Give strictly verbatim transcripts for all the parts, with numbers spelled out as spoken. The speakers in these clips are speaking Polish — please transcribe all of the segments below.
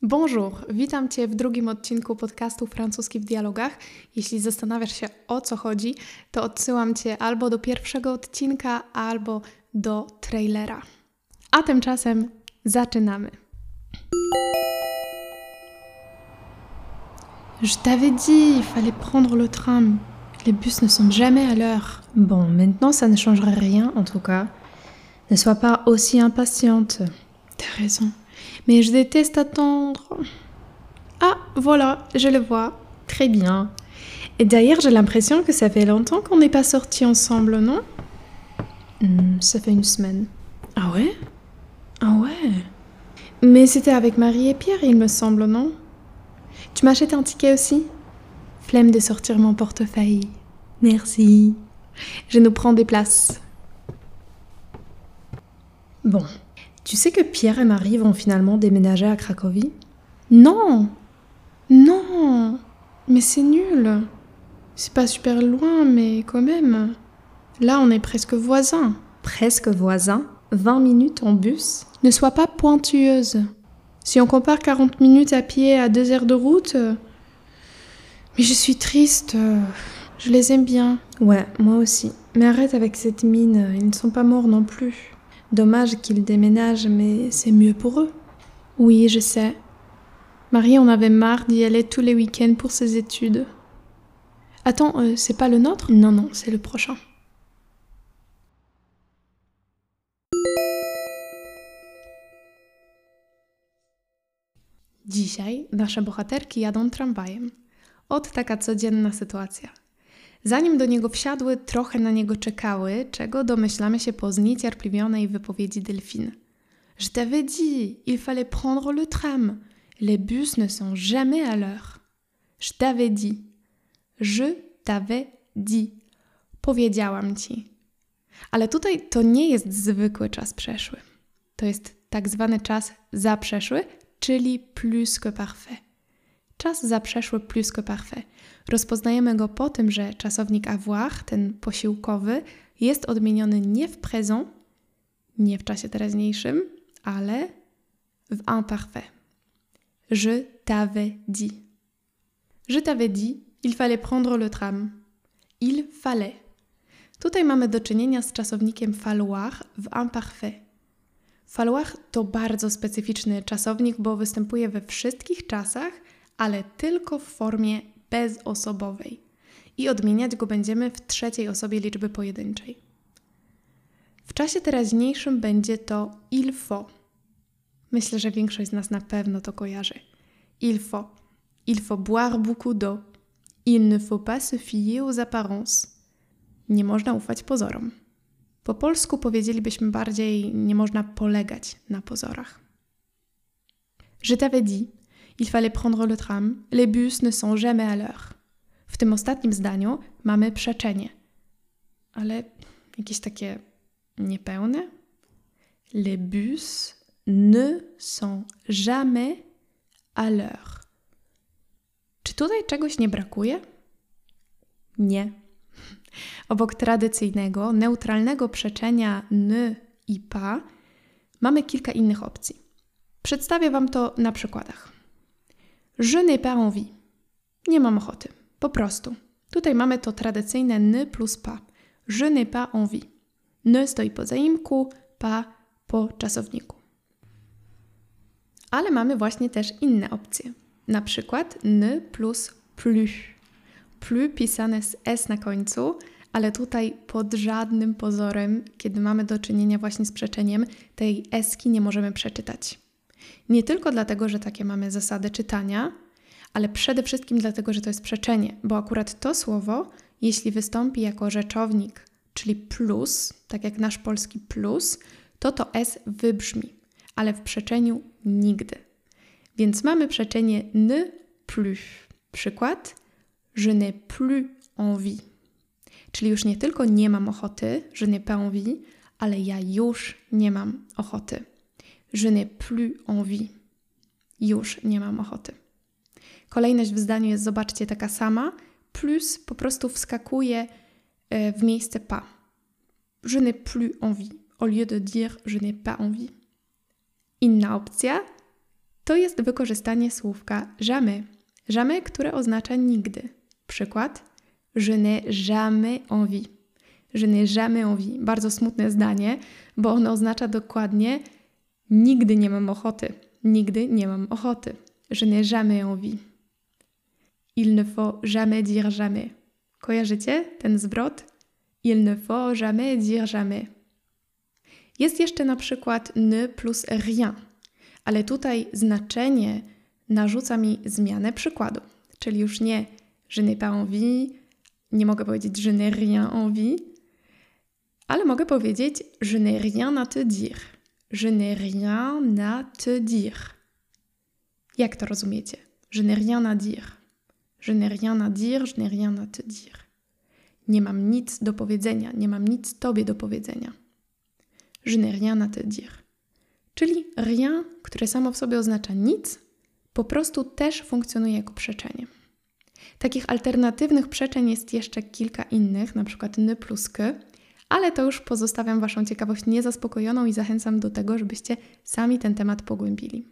Bonjour, witam Cię w drugim odcinku podcastu Francuski w dialogach. Jeśli zastanawiasz się, o co chodzi, to odsyłam Cię albo do pierwszego odcinka, albo do trailera. A tymczasem zaczynamy. Je t'avais dit, il fallait prendre le tram. Les bus ne sont jamais à l'heure. Bon, maintenant ça ne changerait rien en tout cas. Ne sois pas aussi impatiente. T'as raison. Mais je déteste attendre. Ah, voilà, je le vois. Très bien. Et d'ailleurs, j'ai l'impression que ça fait longtemps qu'on n'est pas sortis ensemble, non? Hmm, ça fait une semaine. Ah ouais? Ah ouais? Mais c'était avec Marie et Pierre, il me semble, non? Tu m'achètes un ticket aussi? Flemme de sortir mon portefeuille. Merci. Je nous prends des places. Bon. Tu sais que Pierre et Marie vont finalement déménager à Cracovie? Non! Non! Mais c'est nul! C'est pas super loin, mais quand même. Là, on est presque voisins. Presque voisins? vingt minutes en bus? Ne sois pas pointueuse. Si on compare quarante minutes à pied à deux heures de route... Mais je suis triste. Je les aime bien. Ouais, moi aussi. Mais arrête avec cette mine, ils ne sont pas morts non plus. Dommage qu'ils déménagent, mais c'est mieux pour eux. Oui, je sais. Marie en avait marre d'y aller tous les week-ends pour ses études. Attends, euh, c'est pas le nôtre? Non, non, c'est le prochain. Dzisiaj nasze bohaterki jadą tramwajem. Ot taka codzienna sytuacja. Zanim do niego wsiadły, trochę na niego czekały, czego domyślamy się po zniecierpliwionej wypowiedzi Delphine. Je t'avais dit, il fallait prendre le tram. Les bus ne sont jamais à l'heure. Je t'avais dit. Je t'avais dit. Powiedziałam ci. Ale tutaj to nie jest zwykły czas przeszły. To jest tak zwany czas zaprzeszły, czyli plus que parfait. Czas zaprzeszły plus que parfait. Rozpoznajemy go po tym, że czasownik avoir, ten posiłkowy, jest odmieniony nie w présent, nie w czasie teraźniejszym, ale w imparfait. Je t'avais dit. Je t'avais dit, il fallait prendre le tram. Il fallait. Tutaj mamy do czynienia z czasownikiem falloir w imparfait. Falloir to bardzo specyficzny czasownik, bo występuje we wszystkich czasach, ale tylko w formie bezosobowej. I odmieniać go będziemy w trzeciej osobie liczby pojedynczej. W czasie teraźniejszym będzie to il faut. Myślę, że większość z nas na pewno to kojarzy. Il faut. Il faut boire beaucoup d'eau. Il ne faut pas se fier aux apparences. Nie można ufać pozorom. Po polsku powiedzielibyśmy bardziej, nie można polegać na pozorach. Je t'avais dit, il fallait prendre le tram, les bus ne sont jamais à l'heure. W tym ostatnim zdaniu mamy przeczenie, ale jakieś takie niepełne. Les bus ne sont jamais à l'heure. Czy tutaj czegoś nie brakuje? Nie. Obok tradycyjnego, neutralnego przeczenia ne i pas mamy kilka innych opcji. Przedstawię Wam to na przykładach. Je n'ai pas envie. Nie mam ochoty. Po prostu. Tutaj mamy to tradycyjne ne plus pas. Je n'ai pas envie. Ne stoi po zaimku, pas po czasowniku. Ale mamy właśnie też inne opcje. Na przykład ne plus plus. Plus pisane z s na końcu, ale tutaj pod żadnym pozorem, kiedy mamy do czynienia właśnie z przeczeniem, tej eski nie możemy przeczytać. Nie tylko dlatego, że takie mamy zasady czytania, ale przede wszystkim dlatego, że to jest przeczenie, bo akurat to słowo, jeśli wystąpi jako rzeczownik, czyli plus, tak jak nasz polski plus, to to s wybrzmi, ale w przeczeniu nigdy. Więc mamy przeczenie ne plus. Przykład: je n'ai plus envie. Czyli już nie tylko nie mam ochoty, je n'ai pas envie, ale ja już nie mam ochoty. Je n'ai plus envie. Już nie mam ochoty. Kolejność w zdaniu jest, zobaczcie, taka sama. Plus po prostu wskakuje w miejsce pas. Je n'ai plus envie. Au lieu de dire je n'ai pas envie. Inna opcja. to jest wykorzystanie słówka jamais. Jamais, które oznacza nigdy. Przykład: je n'ai jamais envie. Je n'ai jamais envie. Bardzo smutne zdanie, bo ono oznacza dokładnie nigdy nie mam ochoty. Nigdy nie mam ochoty. Je n'ai jamais envie. Il ne faut jamais dire jamais. Kojarzycie ten zwrot? Il ne faut jamais dire jamais. Jest jeszcze na przykład ne plus rien, ale tutaj znaczenie narzuca mi zmianę przykładu. Czyli już nie je n'ai pas envie, nie mogę powiedzieć je n'ai rien envie, ale mogę powiedzieć je n'ai rien à te dire. Je n'ai rien à te dire. Jak to rozumiecie? Je n'ai rien à dire. Je n'ai rien à dire, je n'ai rien à te dire. Nie mam nic do powiedzenia, nie mam nic tobie do powiedzenia. Je n'ai rien à te dire. Czyli rien, które samo w sobie oznacza nic, po prostu też funkcjonuje jako przeczenie. Takich alternatywnych przeczeń jest jeszcze kilka innych, na przykład ne plus que, ale to już pozostawiam waszą ciekawość niezaspokojoną i zachęcam do tego, żebyście sami ten temat pogłębili.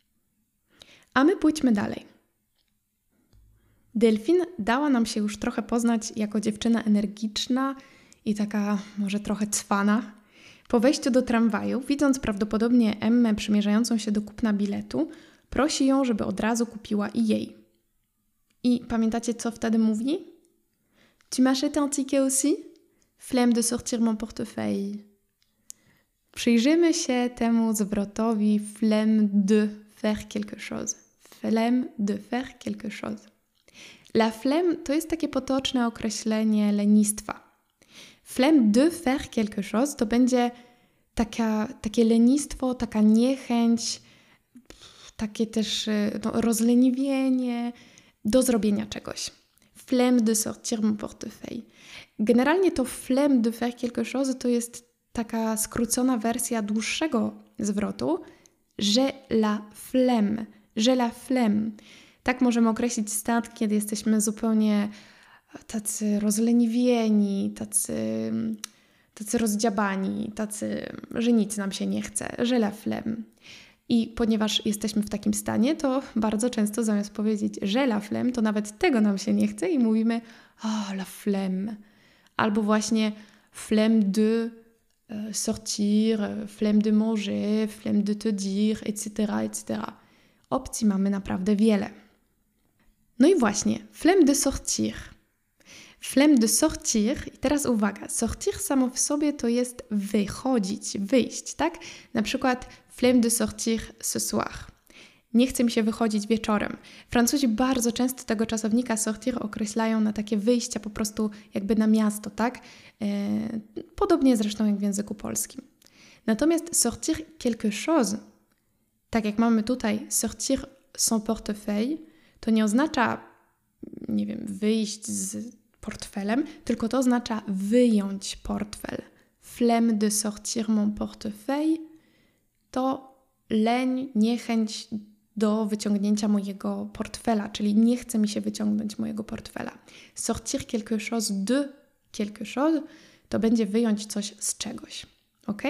A my pójdźmy dalej. Delphine dała nam się już trochę poznać jako dziewczyna energiczna i taka może trochę cwana. Po wejściu do tramwaju, widząc prawdopodobnie Emmę przymierzającą się do kupna biletu, prosi ją, żeby od razu kupiła i jej. I pamiętacie, co wtedy mówi? Tu m'achètes un ticket aussi? Flemme de sortir mon portefeuille. Przyjrzymy się temu zwrotowi flemme de faire quelque chose. Flemme de faire quelque chose. La flemme to jest takie potoczne określenie lenistwa. Flemme de faire quelque chose to będzie taka, takie lenistwo, taka niechęć, takie też no, rozleniwienie do zrobienia czegoś. Flemme de sortir mon portefeuille. Generalnie to flemme de faire quelque chose to jest taka skrócona wersja dłuższego zwrotu j'ai la flemme, j'ai la flemme. Tak możemy określić stan, kiedy jesteśmy zupełnie tacy rozleniwieni, tacy, tacy rozdziabani, tacy, że nic nam się nie chce, j'ai la flemme. I ponieważ jesteśmy w takim stanie, to bardzo często zamiast powiedzieć j'ai la flemme, to nawet tego nam się nie chce i mówimy oh, la flemme. Albo właśnie flemme de sortir, flemme de manger, flemme de te dire, et cetera, et cetera. Opcji mamy naprawdę wiele. No i właśnie, flemme de sortir. Flemme de sortir, i teraz uwaga, sortir samo w sobie to jest wychodzić, wyjść, tak? Na przykład flemme de sortir ce soir. Nie chce mi się wychodzić wieczorem. Francuzi bardzo często tego czasownika sortir określają na takie wyjścia po prostu jakby na miasto, tak? E, podobnie zresztą jak w języku polskim. Natomiast sortir quelque chose, tak jak mamy tutaj sortir son portefeuille, to nie oznacza, nie wiem, wyjść z portfelem, tylko to oznacza wyjąć portfel. Flemme de sortir mon portefeuille to leń, niechęć do wyciągnięcia mojego portfela, czyli nie chce mi się wyciągnąć mojego portfela. Sortir quelque chose de quelque chose to będzie wyjąć coś z czegoś. Ok?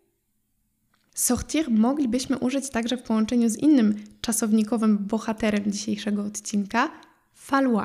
Sortir moglibyśmy użyć także w połączeniu z innym czasownikowym bohaterem dzisiejszego odcinka, falloir.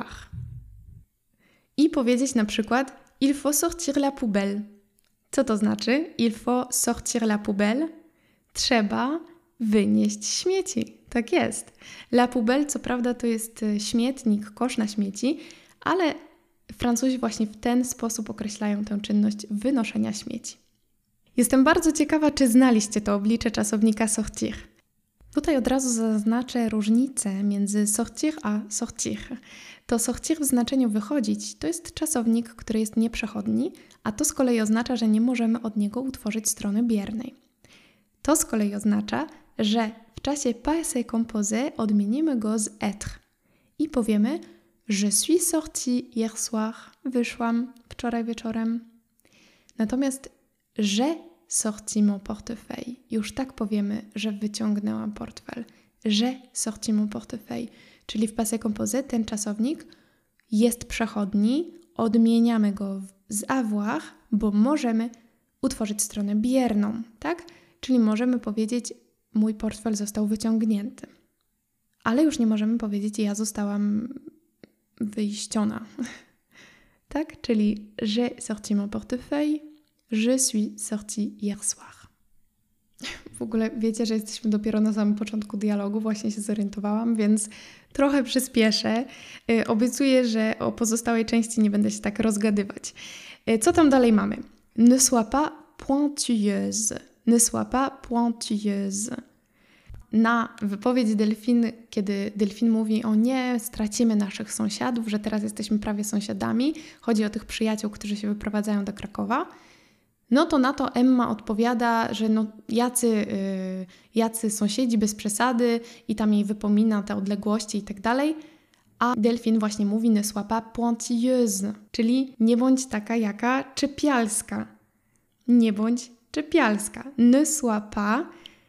I powiedzieć na przykład il faut sortir la poubelle. Co to znaczy? Il faut sortir la poubelle. Trzeba wynieść śmieci. Tak jest. La poubelle, co prawda, to jest śmietnik, kosz na śmieci, ale Francuzi właśnie w ten sposób określają tę czynność wynoszenia śmieci. Jestem bardzo ciekawa, czy znaliście to oblicze czasownika sortir. Tutaj od razu zaznaczę różnicę między sortir a sortir. To sortir w znaczeniu wychodzić to jest czasownik, który jest nieprzechodni, a to z kolei oznacza, że nie możemy od niego utworzyć strony biernej. To z kolei oznacza, że w czasie passé composé odmienimy go z être i powiemy je suis sortie hier soir, wyszłam wczoraj wieczorem. Natomiast j'ai sorti mon portefeuille, już tak powiemy, że wyciągnęłam portfel. J'ai sorti mon portefeuille, czyli w passé composé ten czasownik jest przechodni, odmieniamy go z avoir, bo możemy utworzyć stronę bierną, tak? Czyli możemy powiedzieć mój portfel został wyciągnięty. ale już nie możemy powiedzieć ja zostałam wyjściona. Tak? Czyli j'ai sorti mon portefeuille, je suis sortie hier soir. W ogóle wiecie, że jesteśmy dopiero na samym początku dialogu, właśnie się zorientowałam, więc trochę przyspieszę. Yy, obiecuję, że o pozostałej części nie będę się tak rozgadywać. Yy, co tam dalej mamy? Ne sois pas pointueuse. Ne sois pas pointueuse. Na wypowiedź Delphine, kiedy Delphine mówi o nie, stracimy naszych sąsiadów, że teraz jesteśmy prawie sąsiadami, chodzi o tych przyjaciół, którzy się wyprowadzają do Krakowa, no to na to Emma odpowiada, że no jacy, yy, jacy sąsiedzi bez przesady i tam jej wypomina te odległości i tak dalej, a Delphine właśnie mówi ne sois pas pointilleuse, czyli nie bądź taka jaka czepialska. Nie bądź czepialska. Ne sois pas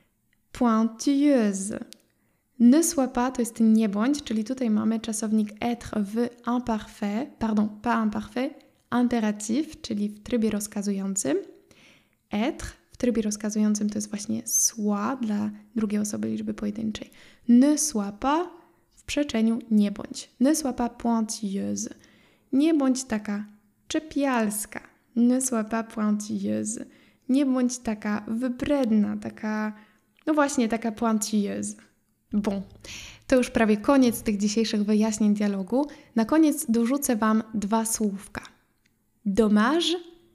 pointilleuse. Ne sois pas to jest nie bądź, czyli tutaj mamy czasownik être w imparfait, pardon, pas imparfait, imperatif, czyli w trybie rozkazującym. Être w trybie rozkazującym to jest właśnie soit dla drugiej osoby liczby pojedynczej. Ne sois pas w przeczeniu nie bądź. Ne sois pas pointilleuse. Nie bądź taka czepialska. Ne sois pas pointilleuse. Nie bądź taka wybredna, taka, no właśnie, taka pointilleuse. Bon, to już prawie koniec tych dzisiejszych wyjaśnień dialogu. Na koniec dorzucę Wam dwa słówka. Dommage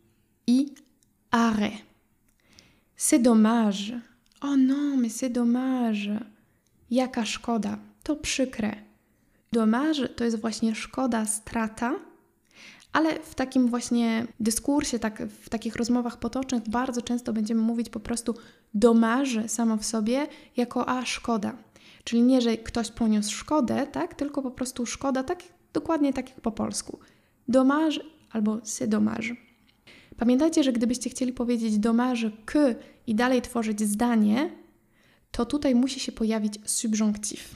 i arrêt. C'est dommage. Oh non, mais c'est dommage. Jaka szkoda. To przykre. Dommage to jest właśnie szkoda, strata, ale w takim właśnie dyskursie, tak, w takich rozmowach potocznych bardzo często będziemy mówić po prostu dommage samo w sobie jako a szkoda. Czyli nie, że ktoś poniósł szkodę, tak, tylko po prostu szkoda, tak, dokładnie tak jak po polsku. Dommage albo c'est dommage. Pamiętajcie, że gdybyście chcieli powiedzieć dommage que i dalej tworzyć zdanie, to tutaj musi się pojawić subjonctif.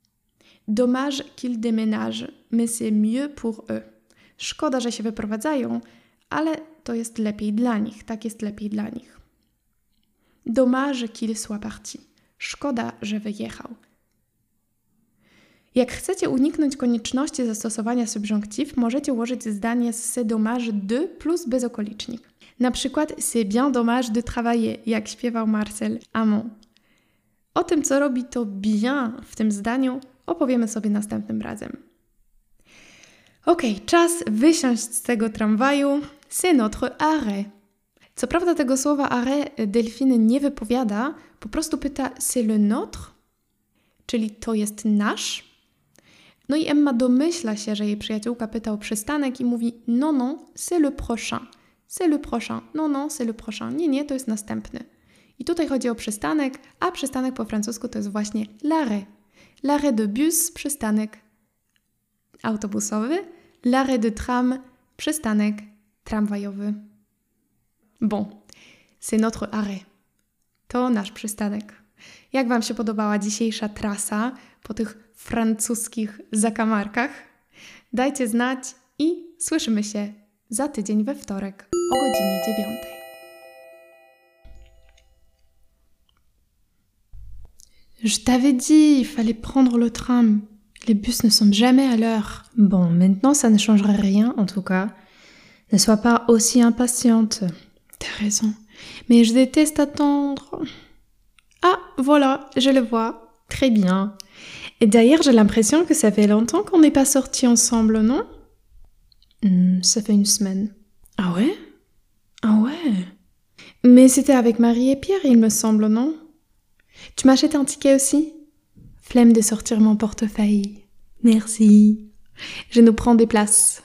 Dommage qu'ils déménagent, mais c'est mieux pour eux. Szkoda, że się wyprowadzają, ale to jest lepiej dla nich, tak jest lepiej dla nich. Dommage qu'il soit parti. Szkoda, że wyjechał. Jak chcecie uniknąć konieczności zastosowania subjonctif, możecie ułożyć zdanie z c'est dommage de plus bezokolicznik. Na przykład c'est bien dommage de travailler, jak śpiewał Marcel Amont. O tym, co robi to bien w tym zdaniu, opowiemy sobie następnym razem. Okej, okay, czas wysiąść z tego tramwaju. C'est notre arrêt. Co prawda tego słowa arrêt Delphine nie wypowiada, po prostu pyta c'est le nôtre, czyli to jest nasz. No i Emma domyśla się, że jej przyjaciółka pyta o przystanek i mówi non, non, c'est le prochain. C'est le prochain. Non, non, c'est le prochain. Nie, nie, to jest następny. I tutaj chodzi o przystanek, a przystanek po francusku to jest właśnie l'arrêt. L'arrêt de bus, przystanek autobusowy, l'arrêt de tram, przystanek tramwajowy. Bon, c'est notre arrêt. To nasz przystanek. Jak Wam się podobała dzisiejsza trasa po tych francuskich zakamarkach? Dajcie znać i słyszymy się za tydzień we wtorek o godzinie dziewiątej. Je t'avais dit, il fallait prendre le tram. Les bus ne sont jamais à l'heure. Bon, maintenant ça ne changerait rien en tout cas. Ne sois pas aussi impatiente. T'as raison. Mais je déteste attendre. Ah, voilà, je le vois. Très bien. Et d'ailleurs, j'ai l'impression que ça fait longtemps qu'on n'est pas sortis ensemble, non? Mmh, ça fait une semaine. Ah ouais? Ah ouais? Mais c'était avec Marie et Pierre, il me semble, non? Tu m'as acheté un ticket aussi? Flemme de sortir mon portefeuille. Merci. Je nous prends des places.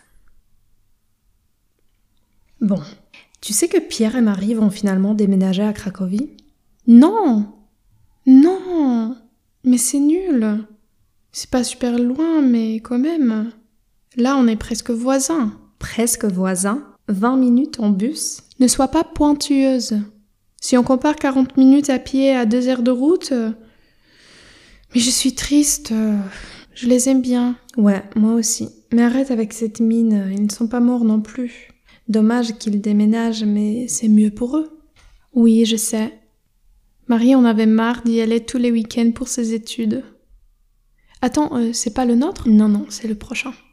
Bon, tu sais que Pierre et Marie vont finalement déménager à Cracovie? Non! Non! Mais c'est nul. C'est pas super loin, mais quand même. Là, on est presque voisins. Presque voisins? vingt minutes en bus? Ne sois pas pointueuse. Si on compare quarante minutes à pied à deux heures de route... Mais je suis triste. Je les aime bien. Ouais, moi aussi. Mais arrête avec cette mine. Ils ne sont pas morts non plus. Dommage qu'ils déménagent, mais c'est mieux pour eux. Oui, je sais. Marie en avait marre d'y aller tous les week-ends pour ses études. Attends, euh, c'est pas le nôtre? Non, non, c'est le prochain.